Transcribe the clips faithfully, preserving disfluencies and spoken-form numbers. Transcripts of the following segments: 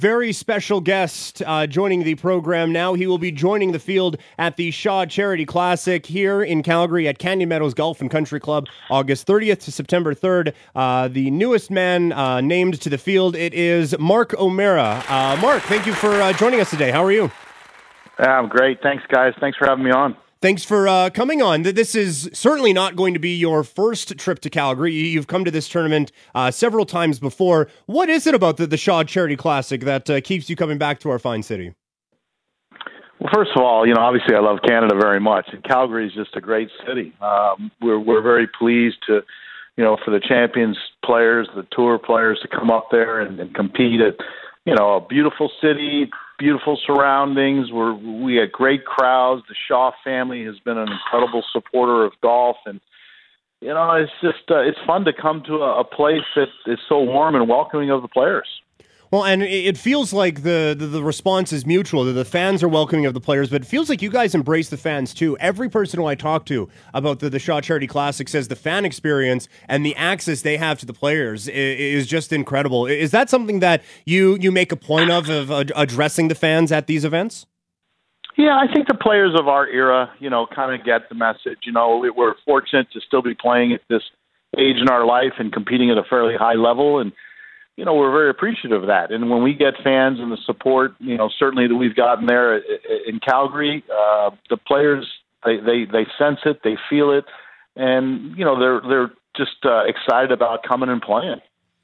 Very special guest uh, joining the program now. He will be joining the field at the Shaw Charity Classic here in Calgary at Canyon Meadows Golf and Country Club, August thirtieth to September third. Uh, the newest man uh, named to the field, it is Mark O'Meara. Uh, Mark, thank you for uh, joining us today. How are you? I'm great. Thanks, guys. Thanks for having me on. Thanks for uh, coming on. This is certainly not going to be your first trip to Calgary. You've come to this tournament uh, several times before. What is it about the, the Shaw Charity Classic that uh, keeps you coming back to our fine city? Well, first of all, you know, obviously I love Canada very much, and Calgary is just a great city. Um, we're we're very pleased to, you know, for the Champions players, the Tour players to come up there and, and compete at, you know, a beautiful city, beautiful surroundings. We're, we had great crowds. The Shaw family has been an incredible supporter of golf, and you know, it's just uh, it's fun to come to a, a place that is so warm and welcoming of the players. Well, and it feels like the, the, the response is mutual. The fans are welcoming of the players, but it feels like you guys embrace the fans too. Every person who I talk to about the, the Shaw Charity Classic says the fan experience and the access they have to the players is, is just incredible. Is that something that you, you make a point of, of addressing the fans at these events? Yeah, I think the players of our era, you know, kind of get the message. You know, we're fortunate to still be playing at this age in our life and competing at a fairly high level, and you know, we're very appreciative of that. And when we get fans and the support, you know, certainly that we've gotten there in Calgary, uh, the players, they, they, they sense it, they feel it, and, you know, they're they're just uh, excited about coming and playing.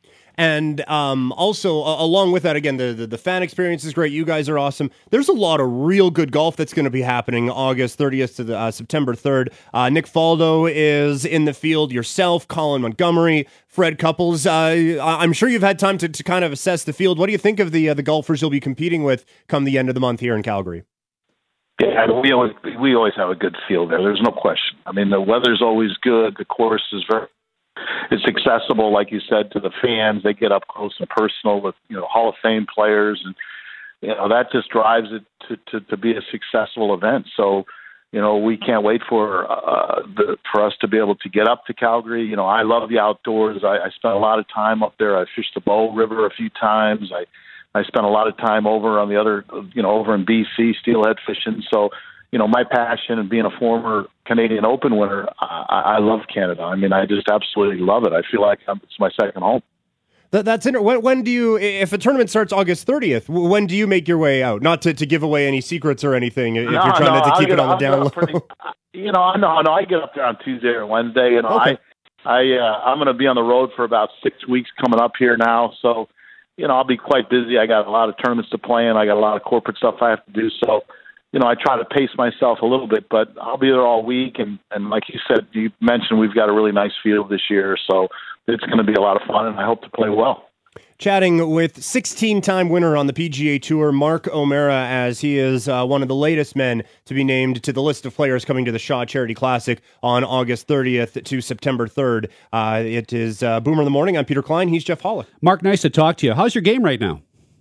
And um, also, uh, along with that, again, the, the the fan experience is great. You guys are awesome. There's a lot of real good golf that's going to be happening August thirtieth to the, uh, September third. Uh, Nick Faldo is in the field. Yourself, Colin Montgomery, Fred Couples. Uh, I'm sure you've had time to, to kind of assess the field. What do you think of the uh, the golfers you'll be competing with come the end of the month here in Calgary? Yeah, we always we always have a good field there. There's no question. I mean, the weather's always good. The course is very It's accessible, like you said, to the fans. They get up close and personal with, you know, Hall of Fame players, and you know that just drives it to, to, to be a successful event. So, you know, we can't wait for uh, the, for us to be able to get up to Calgary. You know, I love the outdoors. I, I spent a lot of time up there. I fished the Bow River a few times. I I spent a lot of time over on the other, you know, over in B C, steelhead fishing. So, you know, my passion and being a former Canadian Open winner, I, I love Canada. I mean, I just absolutely love it. I feel like I'm, it's my second home. That, that's inter- when, when do you, if a tournament starts August thirtieth, when do you make your way out? Not to, to give away any secrets or anything, if no, you're trying no, to, to keep get, it on I'll the down low. Pretty, you know, I know, no, I get up there on Tuesday or Wednesday. You know, okay. I, I, uh, I'm going to be on the road for about six weeks coming up here now. So, you know, I'll be quite busy. I got a lot of tournaments to play in. I got a lot of corporate stuff I have to do. So, you know, I try to pace myself a little bit, but I'll be there all week. And, and like you said, you mentioned we've got a really nice field this year, so it's going to be a lot of fun, and I hope to play well. Chatting with sixteen-time winner on the P G A Tour, Mark O'Meara, as he is uh, one of the latest men to be named to the list of players coming to the Shaw Charity Classic on August thirtieth to September third. Uh, it is uh, Boomer in the Morning. I'm Peter Klein. He's Jeff Hollick. Mark, nice to talk to you. How's your game right now?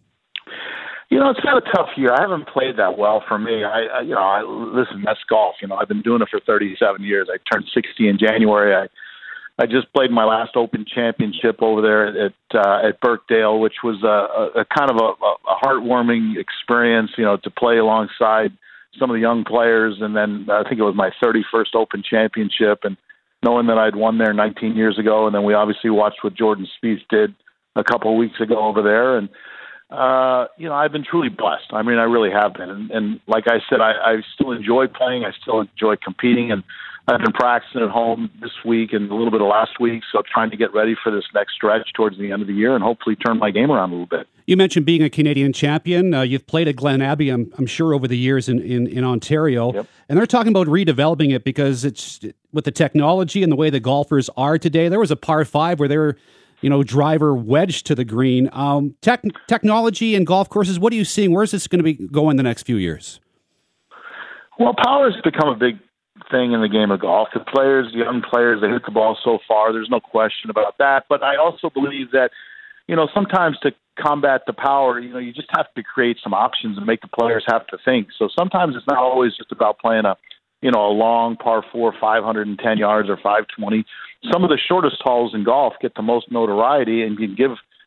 You know, it's been a tough year. I haven't played that well for me. I, I you know, I, listen, that's golf. You know, I've been doing it for thirty-seven years. I turned sixty in January. I, I just played my last Open Championship over there at uh, at Birkdale, which was a, a, a kind of a, a heartwarming experience. You know, to play alongside some of the young players, and then I think it was my thirty-first Open Championship, and knowing that I'd won there nineteen years ago, and then we obviously watched what Jordan Spieth did a couple of weeks ago over there, and. Uh, you know, I've been truly blessed. I mean, I really have been. And, and like I said, I, I still enjoy playing. I still enjoy competing. And I've been practicing at home this week and a little bit of last week. So trying to get ready for this next stretch towards the end of the year and hopefully turn my game around a little bit. You mentioned being a Canadian champion. Uh, you've played at Glen Abbey, I'm, I'm sure, over the years in, in, in Ontario. Yep. And they're talking about redeveloping it because it's with the technology and the way the golfers are today. There was a par five where they were, you know, driver wedged to the green. Um, tech, technology and golf courses, what are you seeing? Where's this going to be going the next few years? Well, power has become a big thing in the game of golf. The players, the young players, they hit the ball so far. There's no question about that. But I also believe that, you know, sometimes to combat the power, you know, you just have to create some options and make the players have to think. So sometimes it's not always just about playing a, you know, a long par four, five hundred ten yards or five twenty. Some of the shortest holes in golf get the most notoriety and can give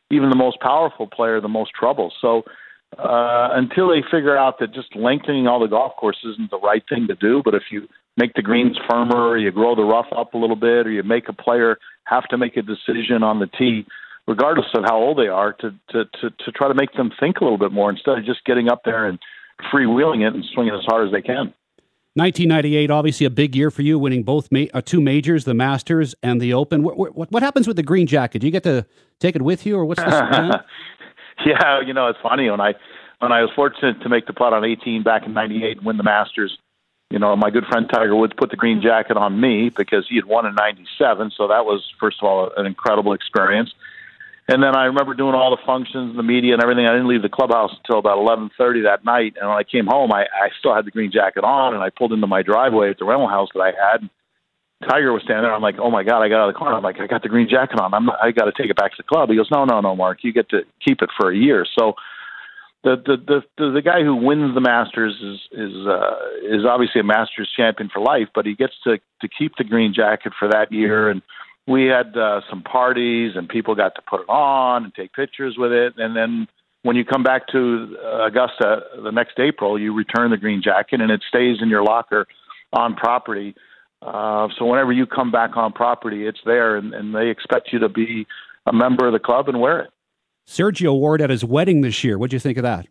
even the most powerful player the most trouble. So uh, until they figure out that just lengthening all the golf courses isn't the right thing to do, but if you make the greens firmer, or you grow the rough up a little bit, or you make a player have to make a decision on the tee, regardless of how old they are, to, to, to, to try to make them think a little bit more instead of just getting up there and freewheeling it and swinging as hard as they can. nineteen ninety-eight, obviously a big year for you, winning both ma- uh, two majors, the Masters and the Open. What, what, what happens with the green jacket? Do you get to take it with you, or what's the Yeah, you know, it's funny. When I when I was fortunate to make the putt on eighteen back in ninety-eight and win the Masters, you know, my good friend Tiger Woods put the green jacket on me because he had won in ninety-seven. So that was, first of all, an incredible experience. And then I remember doing all the functions, the media and everything. I didn't leave the clubhouse until about eleven thirty that night. And when I came home, I, I still had the green jacket on, and I pulled into my driveway at the rental house that I had. Tiger was standing there. I'm like, oh, my God, I got out of the car. I'm like, I got the green jacket on. I'm not, I got to take it back to the club. He goes, no, no, no, Mark. You get to keep it for a year. So the the the, the, the guy who wins the Masters is is uh, is obviously a Masters champion for life, but he gets to, to keep the green jacket for that year. And we had uh, some parties, and people got to put it on and take pictures with it. And then when you come back to Augusta the next April, you return the green jacket, and it stays in your locker on property. Uh, so whenever you come back on property, it's there, and, and they expect you to be a member of the club and wear it. Sergio wore it at his wedding this year. What do you think of that?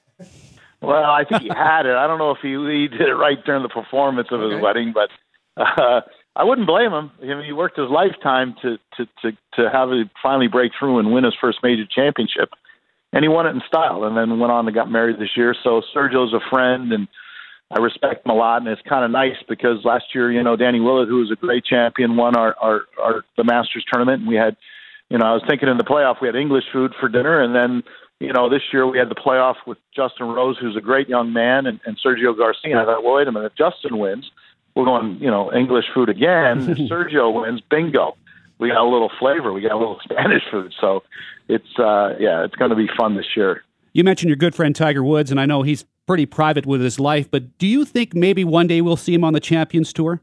Well, I think he had it. I don't know if he, he did it right during the performance of his okay. wedding, but uh, I wouldn't blame him. I mean, he worked his lifetime to, to, to, to have it finally break through and win his first major championship, and he won it in style, and then went on and got married this year. So Sergio's a friend, and I respect him a lot, and it's kind of nice because last year, you know, Danny Willett, who was a great champion, won our, our, our the Masters tournament, and we had, you know, I was thinking in the playoff we had English food for dinner, and then, you know, this year we had the playoff with Justin Rose, who's a great young man, and, and Sergio Garcia. And I thought, well, wait a minute, if Justin wins, we're going, you know, English food again. If Sergio wins, bingo. We got a little flavor. We got a little Spanish food. So it's, uh, yeah, it's going to be fun this year. You mentioned your good friend Tiger Woods, and I know he's pretty private with his life, but do you think maybe one day we'll see him on the Champions Tour?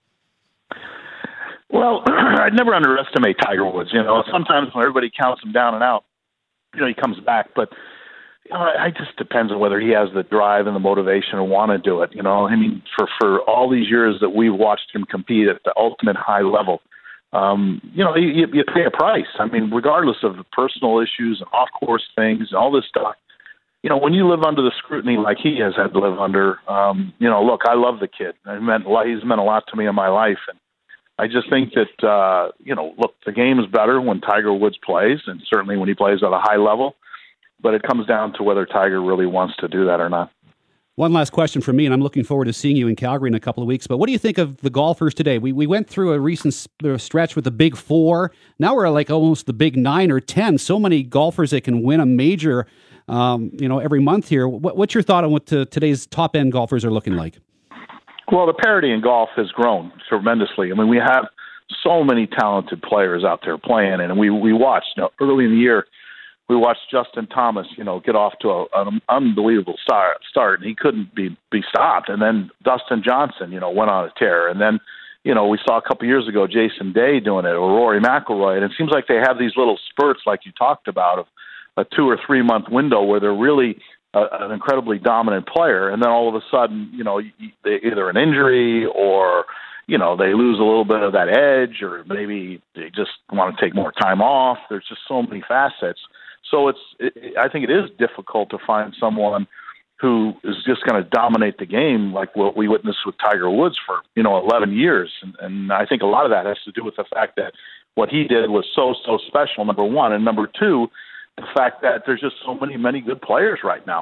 Well, I'd never underestimate Tiger Woods. You know, sometimes when everybody counts him down and out, you know, he comes back. But you know, it just depends on whether he has the drive and the motivation to want to do it. You know, I mean, for, for all these years that we've watched him compete at the ultimate high level, um, you know, you, you pay a price. I mean, regardless of the personal issues and off-course things and all this stuff, you know, when you live under the scrutiny like he has had to live under, um, you know, look, I love the kid. It meant, he's meant a lot to me in my life. And I just think that, uh, you know, look, the game is better when Tiger Woods plays, and certainly when he plays at a high level. But it comes down to whether Tiger really wants to do that or not. One last question from me, and I'm looking forward to seeing you in Calgary in a couple of weeks. But what do you think of the golfers today? We we went through a recent stretch with the big four. Now we're like almost the big nine or ten. So many golfers that can win a major, um, you know, every month here. What, what's your thought on what to, today's top end golfers are looking like? Well, the parity in golf has grown tremendously. I mean, we have so many talented players out there playing, and we we watched, you know, early in the year. We watched Justin Thomas, you know, get off to a, an unbelievable start, start, and he couldn't be, be stopped. And then Dustin Johnson, you know, went on a tear. And then, you know, we saw a couple years ago Jason Day doing it, or Rory McIlroy. And it seems like they have these little spurts, like you talked about, of a two or three month window where they're really a, an incredibly dominant player. And then all of a sudden, you know, they, either an injury or, you know, they lose a little bit of that edge, or maybe they just want to take more time off. There's just so many facets. So it's, it, I think it is difficult to find someone who is just going to dominate the game like what we witnessed with Tiger Woods for, you know, eleven years. And, and I think a lot of that has to do with the fact that what he did was so, so special, number one. And number two, the fact that there's just so many, many good players right now.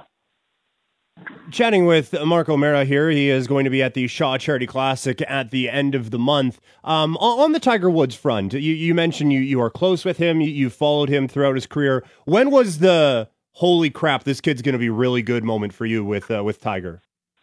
Chatting with Mark O'Meara here. He is going to be at the Shaw Charity Classic at the end of the month. Um, on, on the Tiger Woods front, you, you mentioned you, you are close with him. You, you followed him throughout his career. When was the holy crap, this kid's going to be really good moment for you with uh, with Tiger?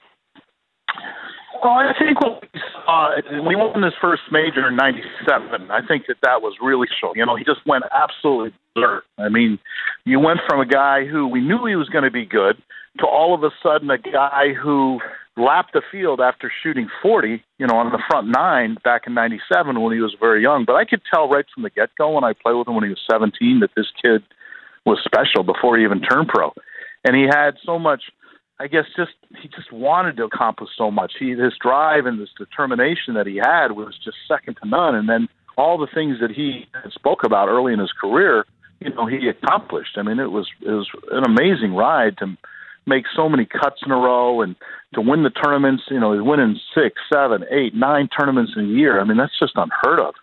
Well, I think when we saw, when he won his first major in ninety-seven, I think that that was really showing. You know, he just went absolutely berserk. I mean, you went from a guy who we knew he was going to be good to all of a sudden a guy who lapped the field after shooting forty, you know, on the front nine back in ninety-seven when he was very young. But I could tell right from the get-go when I played with him when he was seventeen that this kid was special before he even turned pro. And he had so much, I guess, just he just wanted to accomplish so much. He His drive and this determination that he had was just second to none. And then all the things that he spoke about early in his career, you know, he accomplished. I mean, it was it was an amazing ride to make so many cuts in a row and to win the tournaments. You know, he's winning six, seven, eight, nine tournaments in a year. I mean, that's just unheard of.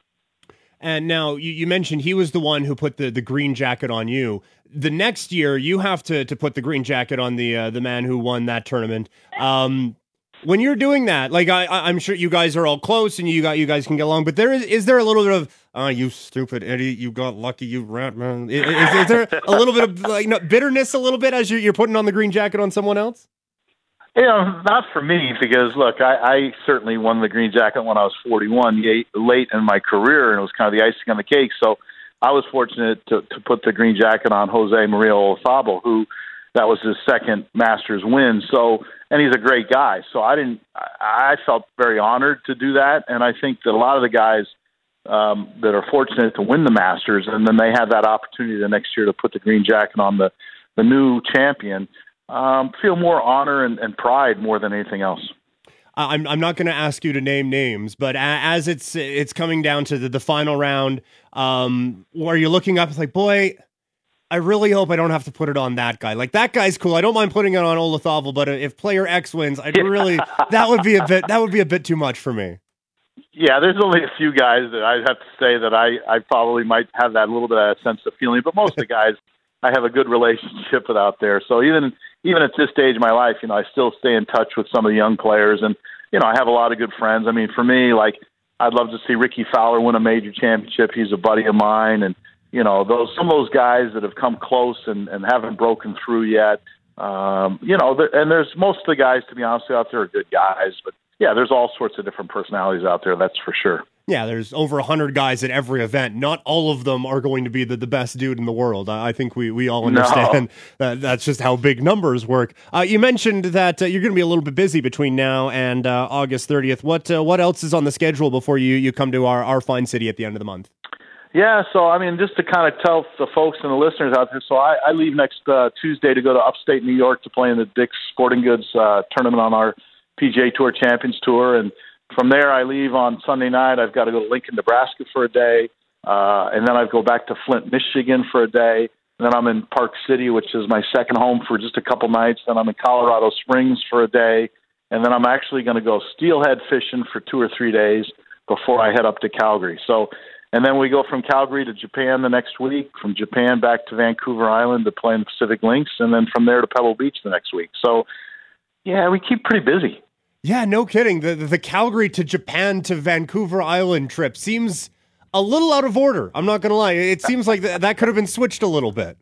And now you, you mentioned he was the one who put the, the green jacket on you. The next year, you have to to put the green jacket on the uh, the man who won that tournament. Um, when you're doing that, like I, I'm sure you guys are all close and you got you guys can get along, but there is is there a little bit of oh, you stupid idiot, you got lucky, you rat man. Is, is, is there a little bit of like no, bitterness a little bit as you're, you're putting on the green jacket on someone else? You know, not for me, because, look, I, I certainly won the green jacket when I was forty-one, late in my career, and it was kind of the icing on the cake. So I was fortunate to, to put the green jacket on Jose Maria Olazabal, who that was his second Masters win. So, and he's a great guy. So I didn't, I felt very honored to do that. And I think that a lot of the guys um, that are fortunate to win the Masters, and then they have that opportunity the next year to put the green jacket on the, the new champion, Um, feel more honor and, and pride more than anything else. I'm I'm not going to ask you to name names, but as it's it's coming down to the, the final round, um, where you're looking up, it's like, boy, I really hope I don't have to put it on that guy. Like that guy's cool. I don't mind putting it on Olazabal, but if player X wins, I'd really that would be a bit that would be a bit too much for me. Yeah, there's only a few guys that I have to say that I I probably might have that little bit of a sense of feeling, but most of the guys I have a good relationship with out there. So even even at this stage of my life, you know, I still stay in touch with some of the young players, and you know, I have a lot of good friends. I mean, for me, like I'd love to see Ricky Fowler win a major championship. He's a buddy of mine, and you know, those some of those guys that have come close and, and haven't broken through yet. Um, you know, there, and there's most of the guys, to be honest, out there are good guys, but yeah, there's all sorts of different personalities out there. That's for sure. Yeah, there's over one hundred guys at every event. Not all of them are going to be the, the best dude in the world. I, I think we, we all understand no. that that's just how big numbers work. Uh, you mentioned that uh, you're going to be a little bit busy between now and uh, August thirtieth. What uh, what else is on the schedule before you, you come to our, our fine city at the end of the month? Yeah, so, I mean, just to kind of tell the folks and the listeners out there, so I, I leave next uh, Tuesday to go to upstate New York to play in the Dick's Sporting Goods uh, tournament on our P G A Tour Champions Tour, and from there, I leave on Sunday night. I've got to go to Lincoln, Nebraska for a day, uh, and then I go back to Flint, Michigan for a day. And then I'm in Park City, which is my second home, for just a couple nights. Then I'm in Colorado Springs for a day, and then I'm actually going to go steelhead fishing for two or three days before I head up to Calgary. So, and then we go from Calgary to Japan the next week, from Japan back to Vancouver Island to play in the Pacific Links, and then from there to Pebble Beach the next week. So, yeah, we keep pretty busy. Yeah, no kidding. The, the the Calgary to Japan to Vancouver Island trip seems a little out of order. I'm not going to lie. It seems like th- that could have been switched a little bit.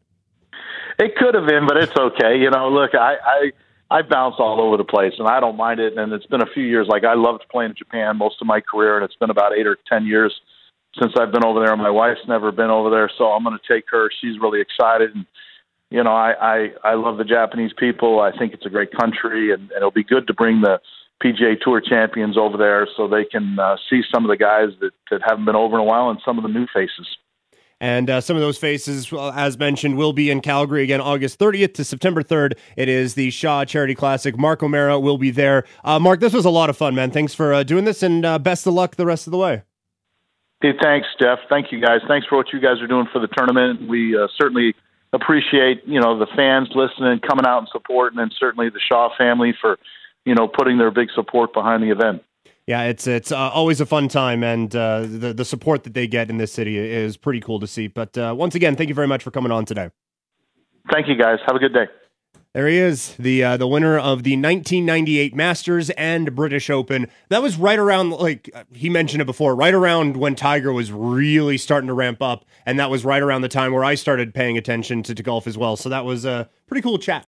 It could have been, but it's okay. You know, look, I, I I bounce all over the place, and I don't mind it. And it's been a few years. Like, I loved playing in Japan most of my career, and it's been about eight or ten years since I've been over there. My wife's never been over there, so I'm going to take her. She's really excited. And, you know, I, I, I love the Japanese people. I think it's a great country, and, and it'll be good to bring the P G A Tour champions over there so they can uh, see some of the guys that, that haven't been over in a while and some of the new faces. And uh, some of those faces, well, as mentioned, will be in Calgary again, August thirtieth to September third. It is the Shaw Charity Classic. Mark O'Meara will be there. Uh, Mark, this was a lot of fun, man. Thanks for uh, doing this, and uh, best of luck the rest of the way. Hey, thanks, Jeff. Thank you, guys. Thanks for what you guys are doing for the tournament. We uh, certainly appreciate, you know, the fans listening, coming out and supporting, and certainly the Shaw family for, you know, putting their big support behind the event. Yeah, it's it's uh, always a fun time, and uh, the the support that they get in this city is pretty cool to see. But uh, once again, thank you very much for coming on today. Thank you, guys. Have a good day. There he is, the uh, the winner of the nineteen ninety-eight Masters and British Open. That was right around, like he mentioned it before, right around when Tiger was really starting to ramp up, and that was right around the time where I started paying attention to, to golf as well. So that was a pretty cool chat.